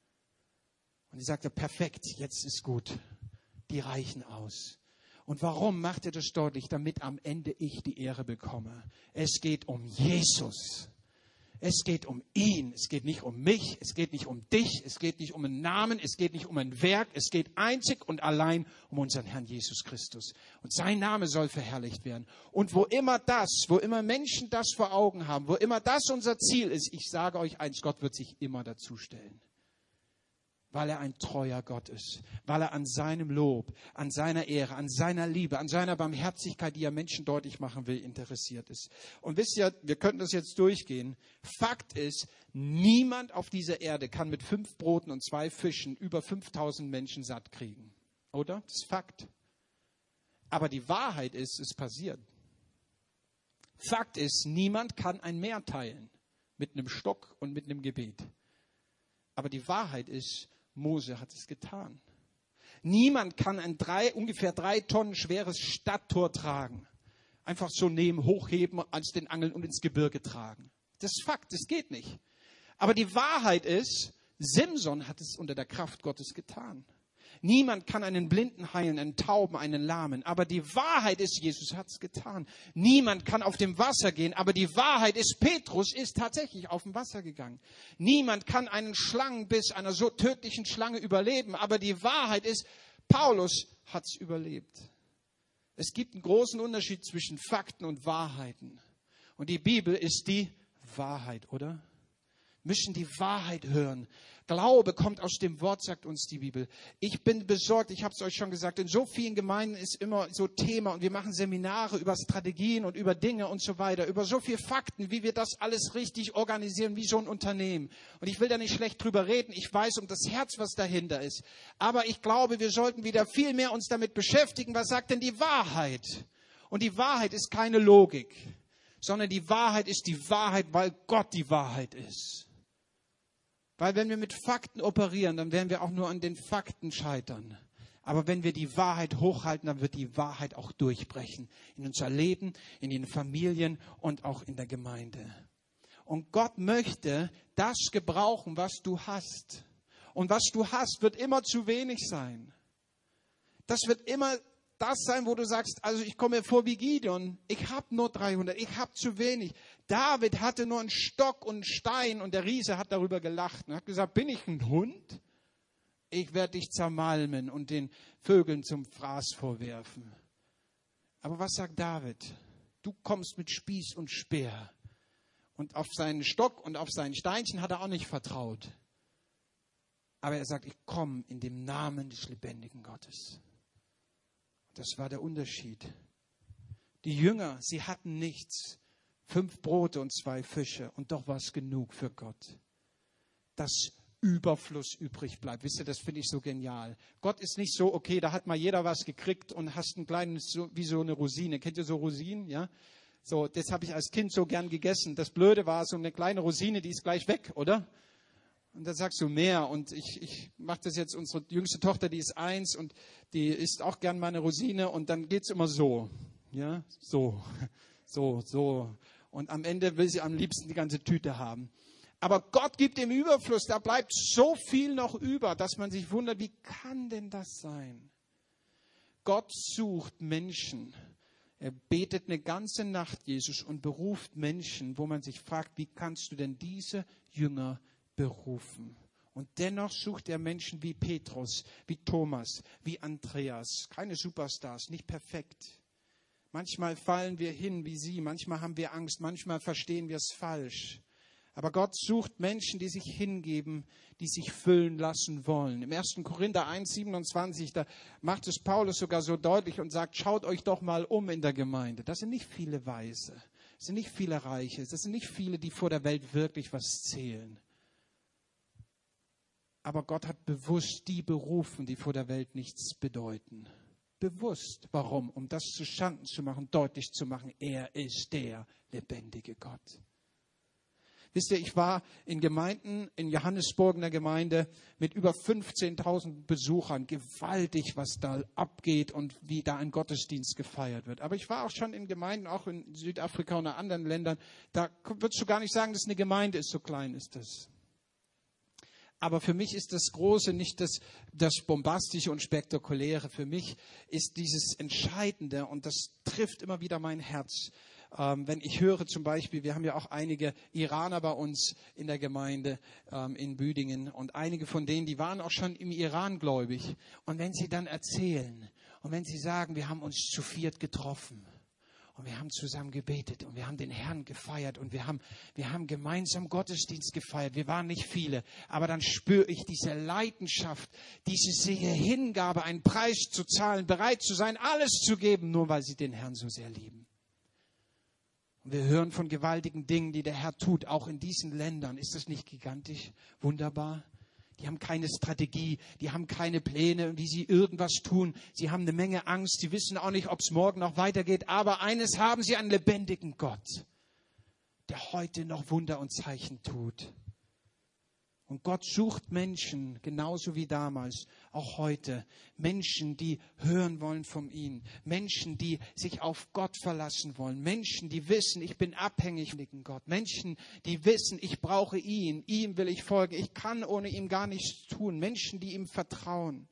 Und ich sagte, perfekt, jetzt ist gut. Die reichen aus. Und warum macht er das deutlich? Damit am Ende ich die Ehre bekomme. Es geht um Jesus. Es geht um ihn. Es geht nicht um mich. Es geht nicht um dich. Es geht nicht um einen Namen. Es geht nicht um ein Werk. Es geht einzig und allein um unseren Herrn Jesus Christus. Und sein Name soll verherrlicht werden. Und wo immer das, wo immer Menschen das vor Augen haben, wo immer das unser Ziel ist, ich sage euch eins, Gott wird sich immer dazu stellen. Weil er ein treuer Gott ist, weil er an seinem Lob, an seiner Ehre, an seiner Liebe, an seiner Barmherzigkeit, die er Menschen deutlich machen will, interessiert ist. Und wisst ihr, wir könnten das jetzt durchgehen. Fakt ist, niemand auf dieser Erde kann mit fünf Broten und zwei Fischen über fünftausend Menschen satt kriegen. Oder? Das ist Fakt. Aber die Wahrheit ist, es passiert. Fakt ist, niemand kann ein Meer teilen mit einem Stock und mit einem Gebet. Aber die Wahrheit ist, Mose hat es getan. Niemand kann ein drei, ungefähr drei Tonnen schweres Stadttor tragen. Einfach so nehmen, hochheben, als den Angeln und ins Gebirge tragen. Das ist Fakt, das geht nicht. Aber die Wahrheit ist, Simson hat es unter der Kraft Gottes getan. Niemand kann einen Blinden heilen, einen Tauben, einen Lahmen. Aber die Wahrheit ist, Jesus hat es getan. Niemand kann auf dem Wasser gehen. Aber die Wahrheit ist, Petrus ist tatsächlich auf dem Wasser gegangen. Niemand kann einen Schlangenbiss einer so tödlichen Schlange überleben. Aber die Wahrheit ist, Paulus hat es überlebt. Es gibt einen großen Unterschied zwischen Fakten und Wahrheiten. Und die Bibel ist die Wahrheit, oder? Wir müssen die Wahrheit hören. Glaube kommt aus dem Wort, sagt uns die Bibel. Ich bin besorgt, ich habe es euch schon gesagt, in so vielen Gemeinden ist immer so Thema und wir machen Seminare über Strategien und über Dinge und so weiter, über so viele Fakten, wie wir das alles richtig organisieren, wie so ein Unternehmen. Und ich will da nicht schlecht drüber reden, ich weiß um das Herz, was dahinter ist. Aber ich glaube, wir sollten wieder viel mehr uns damit beschäftigen, was sagt denn die Wahrheit? Und die Wahrheit ist keine Logik, sondern die Wahrheit ist die Wahrheit, weil Gott die Wahrheit ist. Weil wenn wir mit Fakten operieren, dann werden wir auch nur an den Fakten scheitern. Aber wenn wir die Wahrheit hochhalten, dann wird die Wahrheit auch durchbrechen. In unser Leben, in den Familien und auch in der Gemeinde. Und Gott möchte das gebrauchen, was du hast. Und was du hast, wird immer zu wenig sein. Das wird immer das sein, wo du sagst, also ich komme mir vor wie Gideon, ich habe nur dreihundert, ich habe zu wenig. David hatte nur einen Stock und einen Stein und der Riese hat darüber gelacht und hat gesagt, bin ich ein Hund? Ich werde dich zermalmen und den Vögeln zum Fraß vorwerfen. Aber was sagt David? Du kommst mit Spieß und Speer. Und auf seinen Stock und auf sein Steinchen hat er auch nicht vertraut. Aber er sagt, ich komme in dem Namen des lebendigen Gottes. Das war der Unterschied. Die Jünger, sie hatten nichts. Fünf Brote und zwei Fische. Und doch war es genug für Gott. Dass Überfluss übrig bleibt. Wisst ihr, das finde ich so genial. Gott ist nicht so, okay, da hat mal jeder was gekriegt und hast ein kleines, so, wie so eine Rosine. Kennt ihr so Rosinen? Ja? So, das habe ich als Kind so gern gegessen. Das Blöde war, so eine kleine Rosine, die ist gleich weg, oder? Und dann sagst du mehr. Und ich, ich mache das jetzt, unsere jüngste Tochter, die ist eins und die isst auch gern meine Rosine. Und dann geht es immer so. Ja, so, so, so. Und am Ende will sie am liebsten die ganze Tüte haben. Aber Gott gibt im Überfluss. Da bleibt so viel noch über, dass man sich wundert, wie kann denn das sein? Gott sucht Menschen. Er betet eine ganze Nacht, Jesus, und beruft Menschen, wo man sich fragt, wie kannst du denn diese Jünger berufen? Und dennoch sucht er Menschen wie Petrus, wie Thomas, wie Andreas. Keine Superstars, nicht perfekt. Manchmal fallen wir hin wie sie, manchmal haben wir Angst, manchmal verstehen wir es falsch. Aber Gott sucht Menschen, die sich hingeben, die sich füllen lassen wollen. Im ersten Korinther eins, siebenundzwanzig, da macht es Paulus sogar so deutlich und sagt, schaut euch doch mal um in der Gemeinde. Das sind nicht viele Weise, das sind nicht viele Reiche, das sind nicht viele, die vor der Welt wirklich was zählen. Aber Gott hat bewusst die berufen, die vor der Welt nichts bedeuten. Bewusst. Warum? Um das zuschanden zu machen, deutlich zu machen, er ist der lebendige Gott. Wisst ihr, ich war in Gemeinden, in Johannesburg in der Gemeinde mit über fünfzehntausend Besuchern. Gewaltig, was da abgeht und wie da ein Gottesdienst gefeiert wird. Aber ich war auch schon in Gemeinden, auch in Südafrika und in anderen Ländern. Da würdest du gar nicht sagen, dass es eine Gemeinde ist, so klein ist das. Aber für mich ist das Große nicht das, das Bombastische und Spektakuläre. Für mich ist dieses Entscheidende, und das trifft immer wieder mein Herz. Ähm, wenn ich höre zum Beispiel, wir haben ja auch einige Iraner bei uns in der Gemeinde ähm, in Büdingen. Und einige von denen, die waren auch schon im Iran gläubig. Und wenn sie dann erzählen und wenn sie sagen, wir haben uns zu viert getroffen. Und wir haben zusammen gebetet und wir haben den Herrn gefeiert und wir haben, wir haben gemeinsam Gottesdienst gefeiert. Wir waren nicht viele, aber dann spüre ich diese Leidenschaft, diese Hingabe, einen Preis zu zahlen, bereit zu sein, alles zu geben, nur weil sie den Herrn so sehr lieben. Und wir hören von gewaltigen Dingen, die der Herr tut, auch in diesen Ländern. Ist das nicht gigantisch, wunderbar? Die haben keine Strategie, die haben keine Pläne, wie sie irgendwas tun. Sie haben eine Menge Angst, sie wissen auch nicht, ob es morgen noch weitergeht. Aber eines haben sie, einen lebendigen Gott, der heute noch Wunder und Zeichen tut. Und Gott sucht Menschen, genauso wie damals, auch heute. Menschen, die hören wollen von ihm. Menschen, die sich auf Gott verlassen wollen. Menschen, die wissen, ich bin abhängig von Gott. Menschen, die wissen, ich brauche ihn. Ihm will ich folgen. Ich kann ohne ihn gar nichts tun. Menschen, die ihm vertrauen.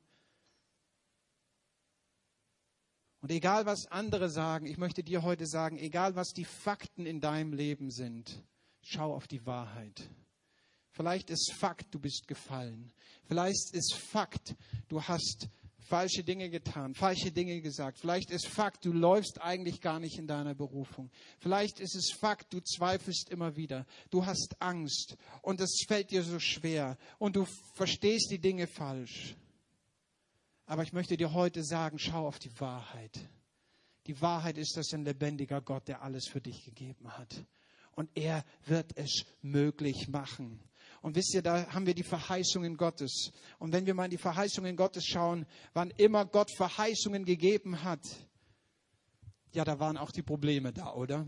Und egal, was andere sagen, ich möchte dir heute sagen, egal, was die Fakten in deinem Leben sind, schau auf die Wahrheit. Vielleicht ist Fakt, du bist gefallen. Vielleicht ist Fakt, du hast falsche Dinge getan, falsche Dinge gesagt. Vielleicht ist Fakt, du läufst eigentlich gar nicht in deiner Berufung. Vielleicht ist es Fakt, du zweifelst immer wieder. Du hast Angst und es fällt dir so schwer und du verstehst die Dinge falsch. Aber ich möchte dir heute sagen, schau auf die Wahrheit. Die Wahrheit ist, dass ein lebendiger Gott, der alles für dich gegeben hat. Und er wird es möglich machen. Und wisst ihr, da haben wir die Verheißungen Gottes. Und wenn wir mal in die Verheißungen Gottes schauen, wann immer Gott Verheißungen gegeben hat, ja, da waren auch die Probleme da, oder?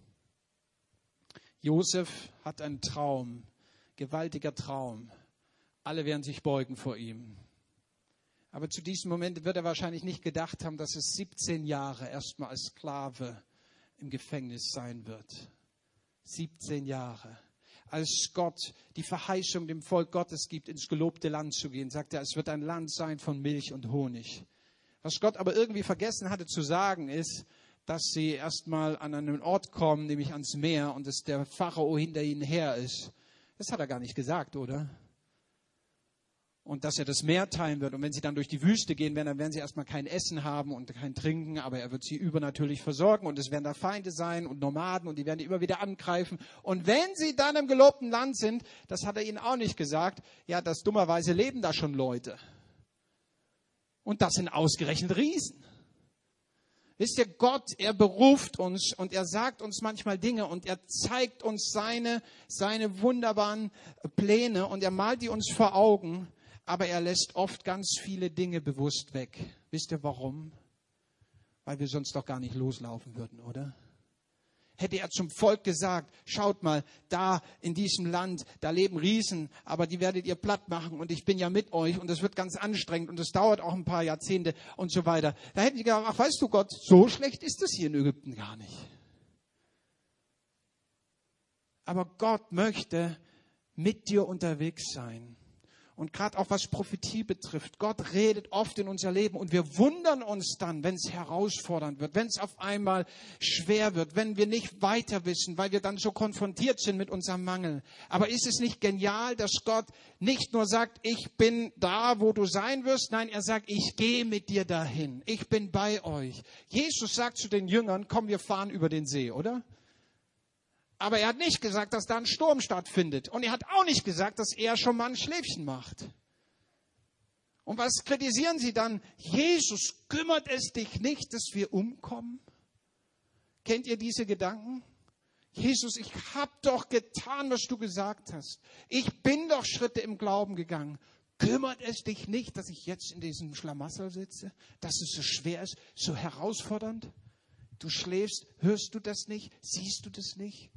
Josef hat einen Traum, gewaltiger Traum. Alle werden sich beugen vor ihm. Aber zu diesem Moment wird er wahrscheinlich nicht gedacht haben, dass es siebzehn Jahre erstmal als Sklave im Gefängnis sein wird. siebzehn Jahre. Als Gott die Verheißung dem Volk Gottes gibt, ins gelobte Land zu gehen, sagt er, es wird ein Land sein von Milch und Honig. Was Gott aber irgendwie vergessen hatte zu sagen, ist, dass sie erstmal an einen Ort kommen, nämlich ans Meer, und dass der Pharao hinter ihnen her ist. Das hat er gar nicht gesagt, oder? Und dass er das Meer teilen wird. Und wenn sie dann durch die Wüste gehen werden, dann werden sie erstmal kein Essen haben und kein Trinken, aber er wird sie übernatürlich versorgen und es werden da Feinde sein und Nomaden und die werden die immer wieder angreifen. Und wenn sie dann im gelobten Land sind, das hat er ihnen auch nicht gesagt, ja, das dummerweise leben da schon Leute. Und das sind ausgerechnet Riesen. Wisst ihr, Gott, er beruft uns und er sagt uns manchmal Dinge und er zeigt uns seine, seine wunderbaren Pläne und er malt die uns vor Augen. Aber er lässt oft ganz viele Dinge bewusst weg. Wisst ihr warum? Weil wir sonst doch gar nicht loslaufen würden, oder? Hätte er zum Volk gesagt, schaut mal, da in diesem Land, da leben Riesen, aber die werdet ihr platt machen und ich bin ja mit euch und es wird ganz anstrengend und es dauert auch ein paar Jahrzehnte und so weiter. Da hätten die gesagt, ach weißt du Gott, so schlecht ist es hier in Ägypten gar nicht. Aber Gott möchte mit dir unterwegs sein. Und gerade auch was Prophetie betrifft, Gott redet oft in unser Leben und wir wundern uns dann, wenn es herausfordernd wird, wenn es auf einmal schwer wird, wenn wir nicht weiter wissen, weil wir dann so konfrontiert sind mit unserem Mangel. Aber ist es nicht genial, dass Gott nicht nur sagt, ich bin da, wo du sein wirst, nein, er sagt, ich gehe mit dir dahin, ich bin bei euch. Jesus sagt zu den Jüngern, komm, wir fahren über den See, oder? Aber er hat nicht gesagt, dass da ein Sturm stattfindet. Und er hat auch nicht gesagt, dass er schon mal ein Schläfchen macht. Und was kritisieren sie dann? Jesus, kümmert es dich nicht, dass wir umkommen? Kennt ihr diese Gedanken? Jesus, ich habe doch getan, was du gesagt hast. Ich bin doch Schritte im Glauben gegangen. Kümmert es dich nicht, dass ich jetzt in diesem Schlamassel sitze? Dass es so schwer ist, so herausfordernd? Du schläfst, hörst du das nicht? Siehst du das nicht?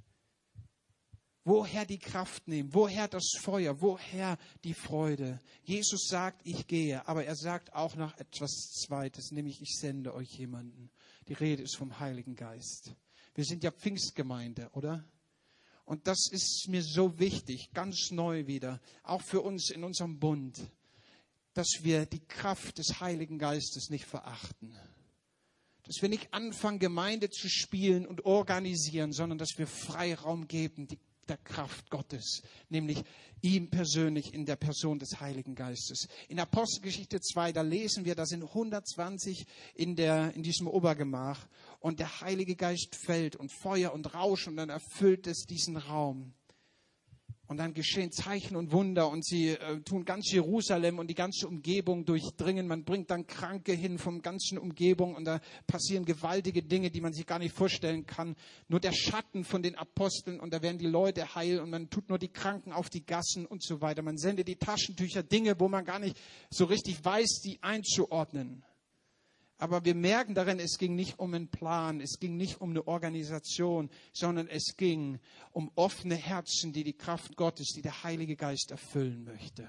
Woher die Kraft nehmen? Woher das Feuer? Woher die Freude? Jesus sagt, ich gehe, aber er sagt auch noch etwas Zweites, nämlich ich sende euch jemanden. Die Rede ist vom Heiligen Geist. Wir sind ja Pfingstgemeinde, oder? Und das ist mir so wichtig, ganz neu wieder, auch für uns in unserem Bund, dass wir die Kraft des Heiligen Geistes nicht verachten. Dass wir nicht anfangen, Gemeinde zu spielen und organisieren, sondern dass wir Freiraum geben, die der Kraft Gottes, nämlich ihm persönlich in der Person des Heiligen Geistes. In Apostelgeschichte zwei, da lesen wir, da sind hundertzwanzig in, der, in diesem Obergemach und der Heilige Geist fällt und Feuer und Rausch und dann erfüllt es diesen Raum. Und dann geschehen Zeichen und Wunder und sie äh, tun ganz Jerusalem und die ganze Umgebung durchdringen. Man bringt dann Kranke hin vom ganzen Umgebung und da passieren gewaltige Dinge, die man sich gar nicht vorstellen kann. Nur der Schatten von den Aposteln und da werden die Leute heil und man tut nur die Kranken auf die Gassen und so weiter. Man sendet die Taschentücher, Dinge, wo man gar nicht so richtig weiß, die einzuordnen. Aber wir merken darin, es ging nicht um einen Plan, es ging nicht um eine Organisation, sondern es ging um offene Herzen, die die Kraft Gottes, die der Heilige Geist erfüllen möchte.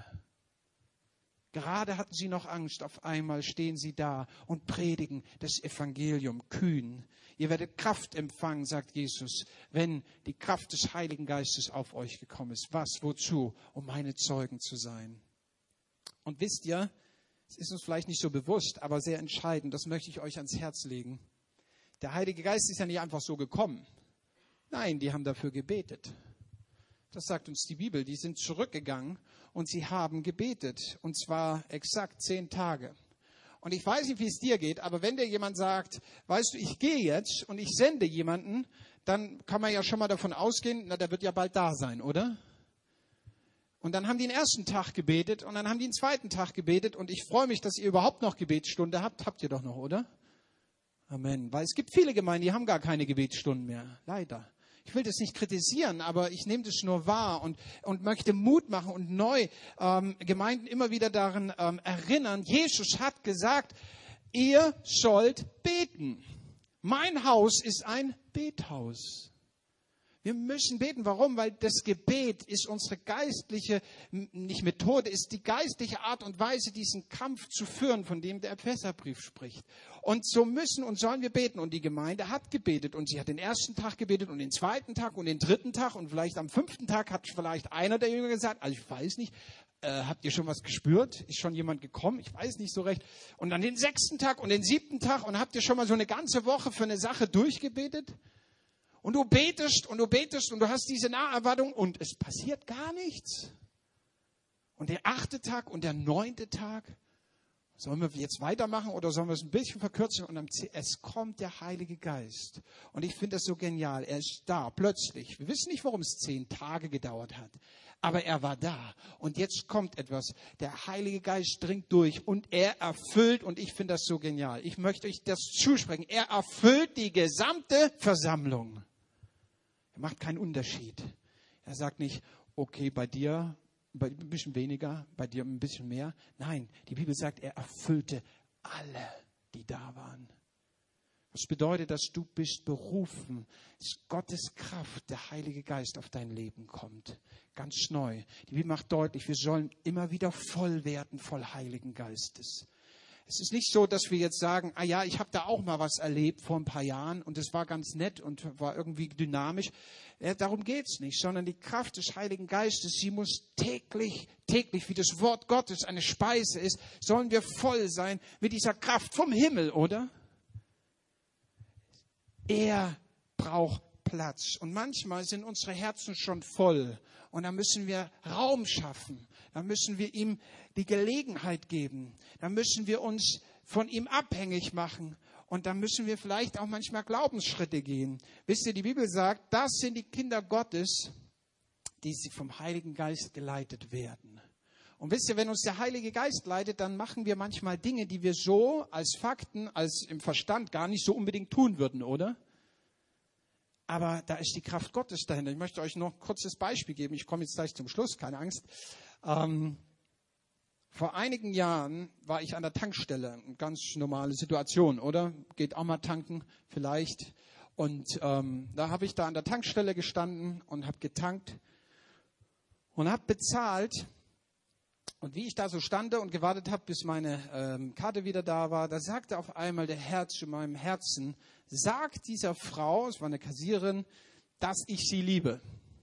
Gerade hatten sie noch Angst, auf einmal stehen sie da und predigen das Evangelium kühn. Ihr werdet Kraft empfangen, sagt Jesus, wenn die Kraft des Heiligen Geistes auf euch gekommen ist. Was, wozu? Um meine Zeugen zu sein. Und wisst ihr, es ist uns vielleicht nicht so bewusst, aber sehr entscheidend, das möchte ich euch ans Herz legen. Der Heilige Geist ist ja nicht einfach so gekommen. Nein, die haben dafür gebetet. Das sagt uns die Bibel. Die sind zurückgegangen und sie haben gebetet. Und zwar exakt zehn Tage. Und ich weiß nicht, wie es dir geht, aber wenn dir jemand sagt, weißt du, ich gehe jetzt und ich sende jemanden, dann kann man ja schon mal davon ausgehen, na, der wird ja bald da sein, oder? Und dann haben die den ersten Tag gebetet und dann haben die den zweiten Tag gebetet und ich freue mich, dass ihr überhaupt noch Gebetsstunde habt. Habt ihr doch noch, oder? Amen. Weil es gibt viele Gemeinden, die haben gar keine Gebetsstunden mehr. Leider. Ich will das nicht kritisieren, aber ich nehme das nur wahr und, und möchte Mut machen und neu ähm, Gemeinden immer wieder daran ähm, erinnern. Jesus hat gesagt, ihr sollt beten. Mein Haus ist ein Bethaus. Wir müssen beten. Warum? Weil das Gebet ist unsere geistliche, nicht Methode, ist die geistliche Art und Weise, diesen Kampf zu führen, von dem der Epheserbrief spricht. Und so müssen und sollen wir beten. Und die Gemeinde hat gebetet. Und sie hat den ersten Tag gebetet und den zweiten Tag und den dritten Tag. Und vielleicht am fünften Tag hat vielleicht einer der Jünger gesagt, also ich weiß nicht, äh, habt ihr schon was gespürt? Ist schon jemand gekommen? Ich weiß nicht so recht. Und dann den sechsten Tag und den siebten Tag. Und habt ihr schon mal so eine ganze Woche für eine Sache durchgebetet? Und du betest und du betest und du hast diese Naherwartung und es passiert gar nichts. Und der achte Tag und der neunte Tag, sollen wir jetzt weitermachen oder sollen wir es ein bisschen verkürzen? Und es kommt der Heilige Geist. Und ich finde das so genial. Er ist da, plötzlich. Wir wissen nicht, warum es zehn Tage gedauert hat. Aber er war da. Und jetzt kommt etwas. Der Heilige Geist dringt durch und er erfüllt, und ich finde das so genial. Ich möchte euch das zusprechen. Er erfüllt die gesamte Versammlung. Er macht keinen Unterschied. Er sagt nicht, okay, bei dir bei dir ein bisschen weniger, bei dir ein bisschen mehr. Nein, die Bibel sagt, er erfüllte alle, die da waren. Das bedeutet, dass du bist berufen, dass Gottes Kraft, der Heilige Geist auf dein Leben kommt. Ganz neu. Die Bibel macht deutlich, wir sollen immer wieder voll werden, voll Heiligen Geistes. Es ist nicht so, dass wir jetzt sagen, ah ja, ich habe da auch mal was erlebt vor ein paar Jahren und es war ganz nett und war irgendwie dynamisch. Ja, darum geht es nicht, sondern die Kraft des Heiligen Geistes, sie muss täglich, täglich, wie das Wort Gottes eine Speise ist, sollen wir voll sein mit dieser Kraft vom Himmel, oder? Er braucht Platz. Und manchmal sind unsere Herzen schon voll. Und da müssen wir Raum schaffen. Da müssen wir ihm die Gelegenheit geben. Da müssen wir uns von ihm abhängig machen. Und da müssen wir vielleicht auch manchmal Glaubensschritte gehen. Wisst ihr, die Bibel sagt, das sind die Kinder Gottes, die vom Heiligen Geist geleitet werden. Und wisst ihr, wenn uns der Heilige Geist leitet, dann machen wir manchmal Dinge, die wir so als Fakten, als im Verstand gar nicht so unbedingt tun würden, oder? Aber da ist die Kraft Gottes dahinter. Ich möchte euch noch ein kurzes Beispiel geben. Ich komme jetzt gleich zum Schluss, keine Angst. Ähm, vor einigen Jahren war ich an der Tankstelle. Eine ganz normale Situation, oder? Geht auch mal tanken, vielleicht. Und ähm, da habe ich da an der Tankstelle gestanden und habe getankt und habe bezahlt. Und wie ich da so stande und gewartet habe, bis meine ähm, Karte wieder da war, da sagte auf einmal der Herr zu meinem Herzen, sag dieser Frau, es war eine Kassiererin, dass ich sie liebe.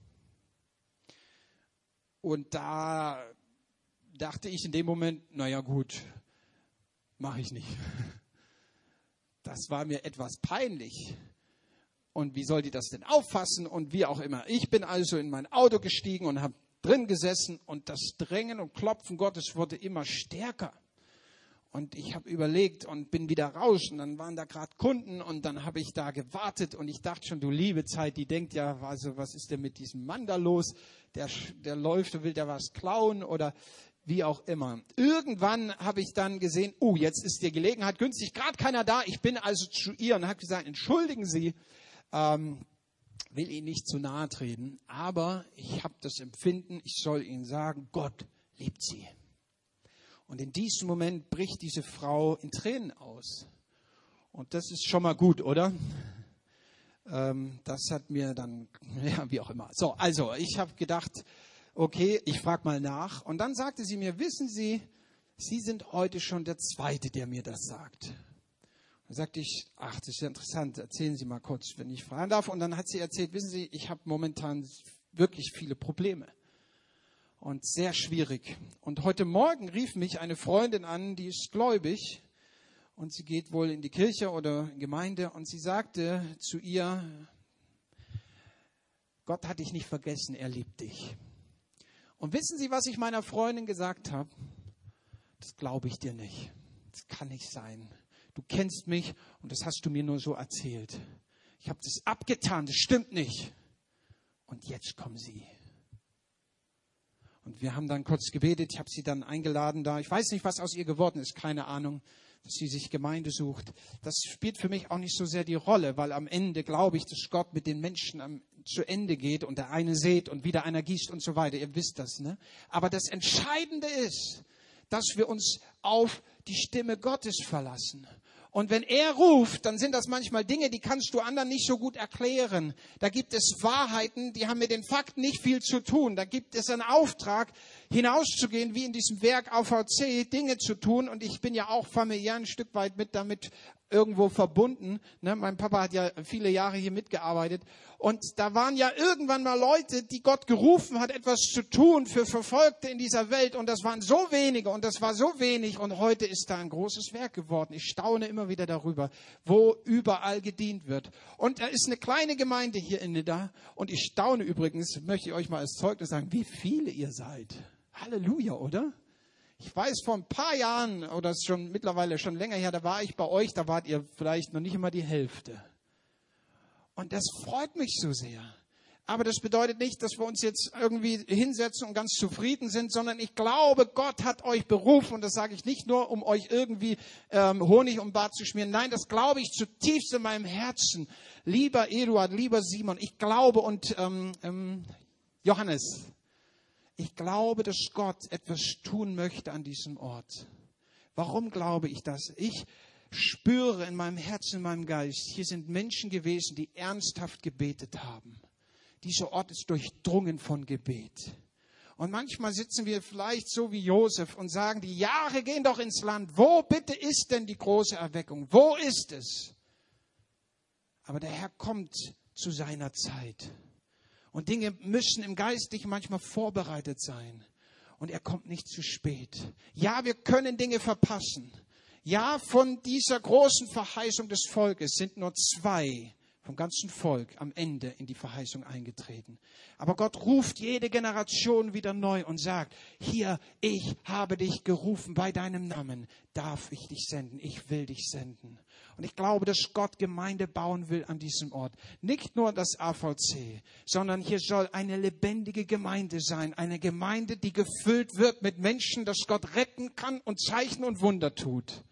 Und da dachte ich in dem Moment, naja gut, mache ich nicht. Das war mir etwas peinlich. Und wie soll die das denn auffassen und wie auch immer. Ich bin also in mein Auto gestiegen und habe drin gesessen und das Drängen und Klopfen Gottes wurde immer stärker. Und ich habe überlegt und bin wieder raus und dann waren da gerade Kunden und dann habe ich da gewartet und ich dachte schon, du liebe Zeit, die denkt ja, also was ist denn mit diesem Mann da los? Der, der läuft und will der was klauen oder wie auch immer. Irgendwann habe ich dann gesehen, oh, jetzt ist die Gelegenheit günstig, gerade keiner da. Ich bin also zu ihr und habe gesagt, entschuldigen Sie, ähm, will Ihnen nicht zu nahe treten, aber ich habe das Empfinden, ich soll Ihnen sagen, Gott liebt Sie. Und in diesem Moment bricht diese Frau in Tränen aus. Und das ist schon mal gut, oder? Ähm, das hat mir dann, ja, wie auch immer. So, also ich habe gedacht, okay, ich frage mal nach. Und dann sagte sie mir, wissen Sie, Sie sind heute schon der Zweite, der mir das sagt. Dann sagte ich, ach, das ist ja interessant, erzählen Sie mal kurz, wenn ich fragen darf. Und dann hat sie erzählt, wissen Sie, ich habe momentan wirklich viele Probleme und sehr schwierig. Und heute Morgen rief mich eine Freundin an, die ist gläubig und sie geht wohl in die Kirche oder in die Gemeinde und sie sagte zu ihr, Gott hat dich nicht vergessen, er liebt dich. Und wissen Sie, was ich meiner Freundin gesagt habe? Das glaube ich dir nicht. das kann nicht sein. Du kennst mich und das hast du mir nur so erzählt. Ich habe das abgetan, das stimmt nicht. Und jetzt kommen sie. Und wir haben dann kurz gebetet, ich habe sie dann eingeladen da. Ich weiß nicht, was aus ihr geworden ist, keine Ahnung, dass sie sich Gemeinde sucht. Das spielt für mich auch nicht so sehr die Rolle, weil am Ende glaube ich, dass Gott mit den Menschen am, zu Ende geht und der eine sät und wieder einer gießt und so weiter. Ihr wisst das, ne? Aber das Entscheidende ist, dass wir uns auf die Stimme Gottes verlassen. Und wenn er ruft, dann sind das manchmal Dinge, die kannst du anderen nicht so gut erklären. Da gibt es Wahrheiten, die haben mit den Fakten nicht viel zu tun. Da gibt es einen Auftrag, hinauszugehen, wie in diesem Werk A V C, Dinge zu tun. Und ich bin ja auch familiär ein Stück weit mit damit irgendwo verbunden. Ne? Mein Papa hat ja viele Jahre hier mitgearbeitet. Und da waren ja irgendwann mal Leute, die Gott gerufen hat, etwas zu tun für Verfolgte in dieser Welt. Und das waren so wenige und das war so wenig. Und heute ist da ein großes Werk geworden. Ich staune immer wieder darüber, wo überall gedient wird. Und da ist eine kleine Gemeinde hier in Nidda. Und ich staune übrigens, möchte ich euch mal als Zeugnis sagen, wie viele ihr seid. Halleluja, oder? Ich weiß, vor ein paar Jahren, oder schon mittlerweile schon länger her, da war ich bei euch, da wart ihr vielleicht noch nicht immer die Hälfte. Und das freut mich so sehr. Aber das bedeutet nicht, dass wir uns jetzt irgendwie hinsetzen und ganz zufrieden sind, sondern ich glaube, Gott hat euch berufen. Und das sage ich nicht nur, um euch irgendwie ähm, Honig um den Bart zu schmieren. Nein, das glaube ich zutiefst in meinem Herzen. Lieber Eduard, lieber Simon, ich glaube und ähm, ähm, Johannes, ich glaube, dass Gott etwas tun möchte an diesem Ort. Warum glaube ich das? Ich spüre in meinem Herzen, in meinem Geist, hier sind Menschen gewesen, die ernsthaft gebetet haben. Dieser Ort ist durchdrungen von Gebet. Und manchmal sitzen wir vielleicht so wie Josef und sagen, die Jahre gehen doch ins Land. Wo bitte ist denn die große Erweckung? Wo ist es? Aber der Herr kommt zu seiner Zeit. Und Dinge müssen im Geistlichen manchmal vorbereitet sein. Und er kommt nicht zu spät. Ja, wir können Dinge verpassen. Ja, von dieser großen Verheißung des Volkes sind nur zwei vom ganzen Volk am Ende in die Verheißung eingetreten. Aber Gott ruft jede Generation wieder neu und sagt, hier, ich habe dich gerufen bei deinem Namen. Darf ich dich senden? Ich will dich senden. Und ich glaube, dass Gott Gemeinde bauen will an diesem Ort. Nicht nur das A V C, sondern hier soll eine lebendige Gemeinde sein. Eine Gemeinde, die gefüllt wird mit Menschen, dass Gott retten kann und Zeichen und Wunder tut.